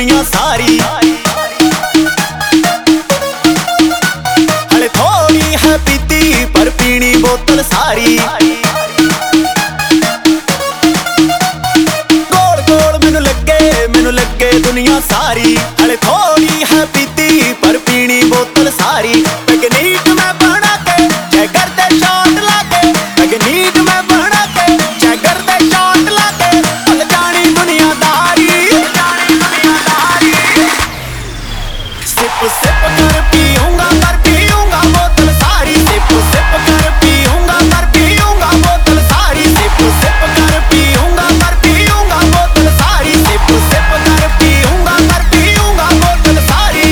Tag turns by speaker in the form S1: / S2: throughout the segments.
S1: दुनिया सारी। हले थोड़ी है पीती पर पीनी बोतल सारी। गोल गोल मैनू लगे दुनिया सारी। हले थोड़ी है पीती पर पीनी बोतल सारी। पिकनीक में बना के जैगर दे शॉट लाके, पिकनीक में बना के जैगर दे शॉट लाके, भुल जानी दुनियादारी। सिप सिप कर पीऊंगा पर पीऊंगा बोतल सारी। सिप सिप कर पीऊंगा पर पीऊंगा बोतल सारी। सिप सिप कर पीऊंगा पर पीऊंगा बोतल सारी। सिप सिप कर पीऊंगा पर पीऊंगा बोतल सारी।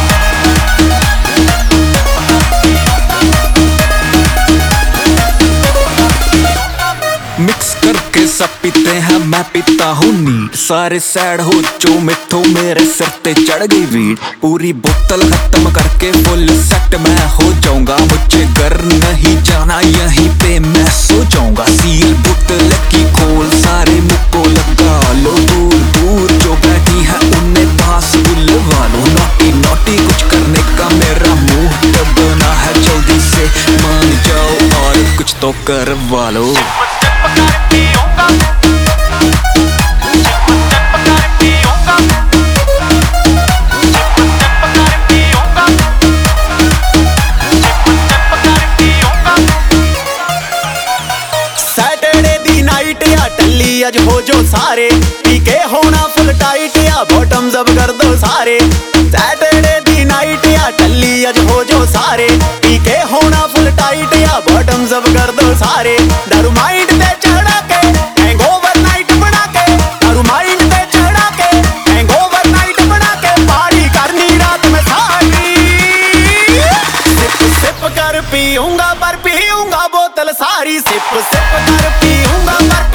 S2: मिक्स करके सब पीते हैं, मैं पीता हूँ नीट। सारे सैड हो जो मिठो मेरे सिर ते चढ़ गई वीट। पूरी बोतल खत्म करके फुल सेट मैं हो जाऊंगा। मुझे घर नहीं जाना, यहीं पे मैं सो जाऊंगा। सील बोतल की खोल, सारे मुझको लगा लो। दूर दूर जो बैठी है उन्हें पास बुलवा लो। नोटी नोटी कुछ करने का मेरा मुंह बना है, जल्दी से मान जाओ और कुछ तो करवा लो।
S1: सैटरडे दी नाइट या टल्ली अज हो जो सारे। पी के होना फुल टाइट या बॉटम्स अप कर दो सारे। सैटरडे दी नाइट या टल्ली अज हो जो सारे। पी के होना फुल टाइट या बॉटम्स अप कर दो सारे। दारू माइंड पे चढ़ा के हैंगओवर नाइट बना के, दारू माइंड पे चढ़ा के हैंगओवर नाइट बना के, पार्टी करनी रात में सारी। सिप सिप कर पीऊंगा पर पीऊंगा बोतल सारी। सिप सिप कर पीऊंगा पर